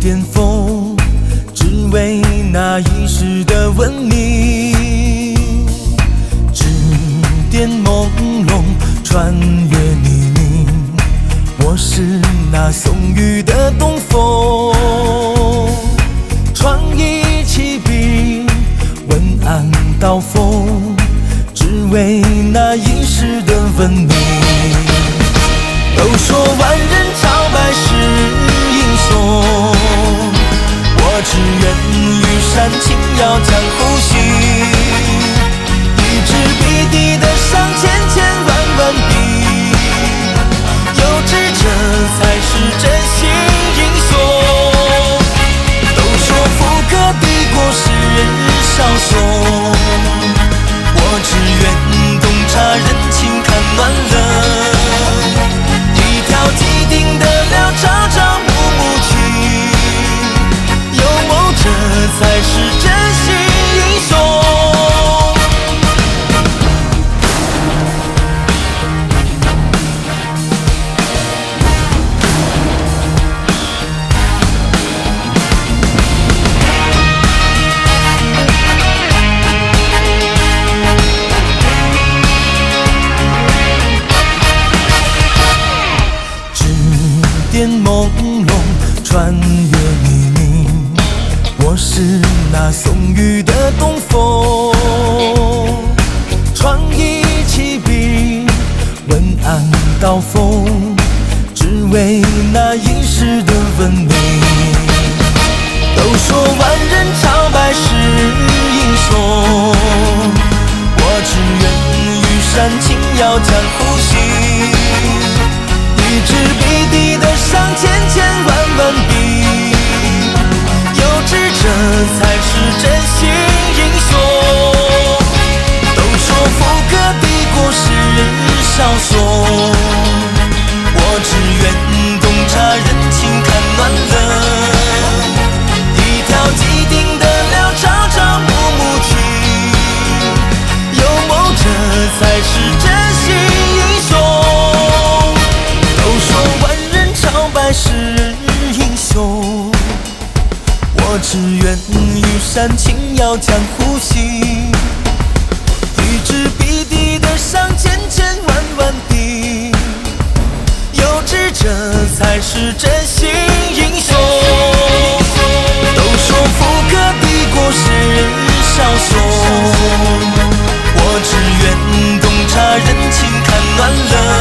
巅峰，只为那一时的闻名。指点朦胧，穿越泥泞，我是那松雨的东风。创意起笔，文案刀锋，只为那一时的闻名。都说万人朝拜是英雄，我只愿羽扇轻摇江湖行。一支笔抵得上千千万万笔，有志这才是真心英雄。都说富可敌国是枭雄，我只愿洞察人情看暖冷。既定得了朝朝暮暮情，有谋这才是真心英雄。点朦胧，穿越泥泞，我是那松雨的东风。创意起笔，文案刀锋，只为那一时的闻名。都说万人朝拜是英雄，我只愿羽扇轻摇江湖行。一支笔抵得上千千万万笔，有志这才是真心英雄。都说富可敌国是枭雄，我只愿洞察人情看暖冷。一条既定得了朝朝暮暮情，有谋这才是真心英雄。是英雄，我只愿羽扇轻摇江湖行。一支笔抵得上千千万万笔，有志这才是真心英雄。都说富可敌国是枭雄，我只愿洞察人情看暖冷。